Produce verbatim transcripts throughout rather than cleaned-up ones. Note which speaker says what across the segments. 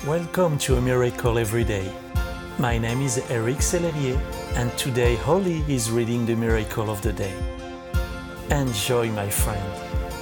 Speaker 1: Welcome to A Miracle Every Day. My name is Eric Sellerier, and today Holly is reading the Miracle of the Day. Enjoy, my friend.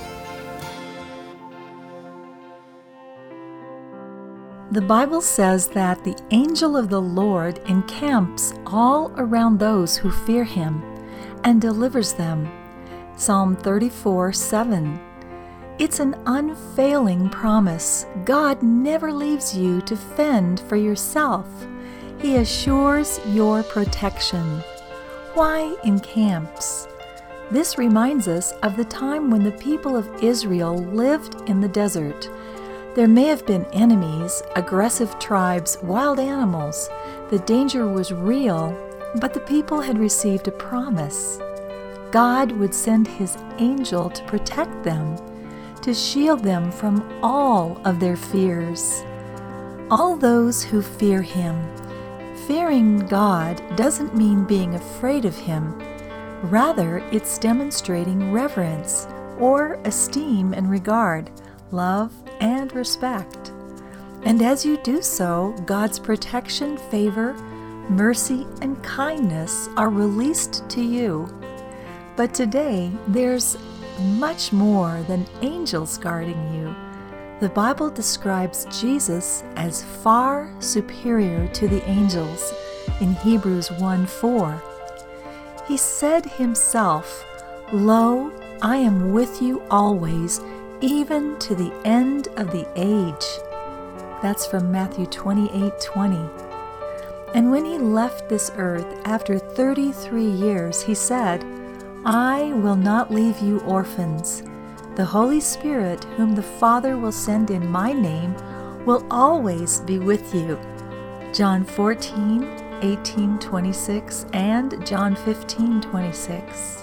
Speaker 2: The Bible says that the angel of the Lord encamps all around those who fear Him and delivers them. Psalm thirty-four seven. It's an unfailing promise. God never leaves you to fend for yourself. He assures your protection. Why encamps? This reminds us of the time when the people of Israel lived in the desert. There may have been enemies, aggressive tribes, wild animals. The danger was real, but the people had received a promise. God would send His angel to protect them, to shield them from all of their fears. All those who fear Him. Fearing God doesn't mean being afraid of Him. Rather, it's demonstrating reverence or esteem and regard, love and respect. And as you do so, God's protection, favor, mercy, and kindness are released to you. But today, there's much more than angels guarding you. The Bible describes Jesus as far superior to the angels in Hebrews one four. He said Himself, "Lo, I am with you always, even to the end of the age." That's from Matthew twenty-eight twenty. And when He left this earth after thirty-three years, He said, "I will not leave you orphans. The Holy Spirit, whom the Father will send in my name, will always be with you." John fourteen eighteen twenty-six and John fifteen twenty-six.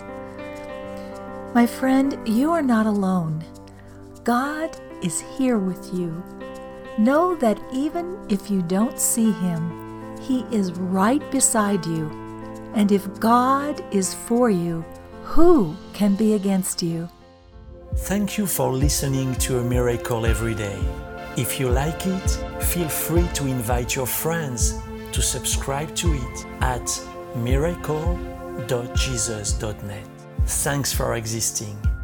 Speaker 2: My friend, you are not alone. God is here with you. Know that even if you don't see Him, He is right beside you. And if God is for you, who can be against you?
Speaker 1: Thank you for listening to A Miracle Every Day. If you like it, feel free to invite your friends to subscribe to it at miracle dot jesus dot net. Thanks for existing.